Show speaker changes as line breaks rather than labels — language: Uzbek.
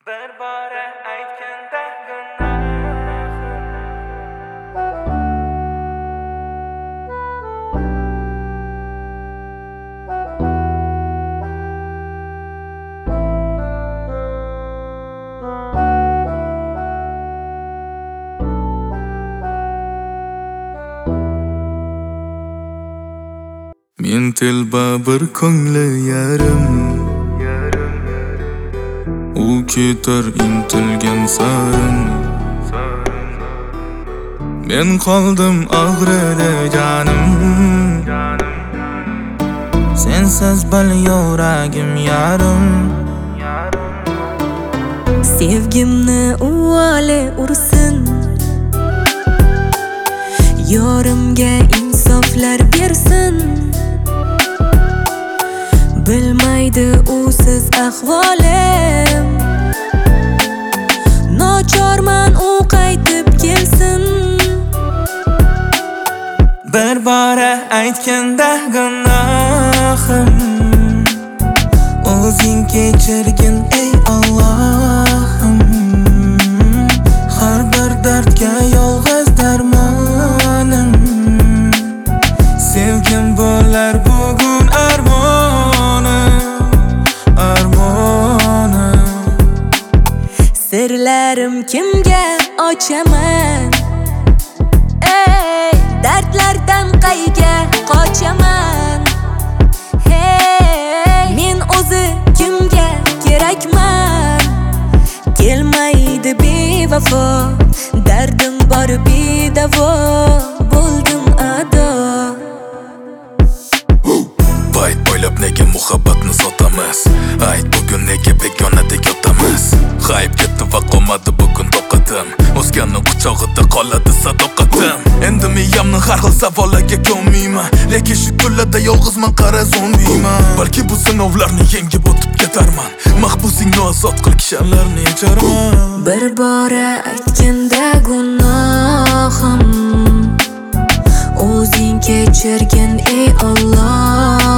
Bir bora aytganda gunohim
Men telba bir ko'ngli yarim, u ketar intilgan sarin. Men qoldim og'rida jonim, sensiz bil yuragim yarim.
Sevgimni uvoli ursin, yorimga insoflar bersin. Bilmaydi usiz ahvolim, nochorman u qaytib kelsin.
Bir bora aytganda gunohim, o'zing kechirgin ey Allohim. Har bir dardga yolg'iz darmonim, sevgim bo'lar bugun armonim.
Sirlarim kimga ochaman? Ey, dardlardan qayga qochaman? Hey, men o'zi kimga kerakman? Kelmaydi bevafo, dardim bor bedavo, bo'ldim ado.
Bayt o'ylab nega muhabbatni sotamiz? Ayt bugun nega begonada yotamiz? G'ayb ketdi va qolmadi bugun toqatim, o'zganning quchog'ida qoladi sadoqatim. Endi miyamni har xil savollarga ko'nmayman, lekin shu kunlarda yolg'izman, qara zombiyman. Balki bu sinovlarni yengib o'tib ketarman, mahbusingni ozod qil, kishanlarni yecharman.
Bir bora aytganda gunohim, o'zing kechirgin ey Alloh.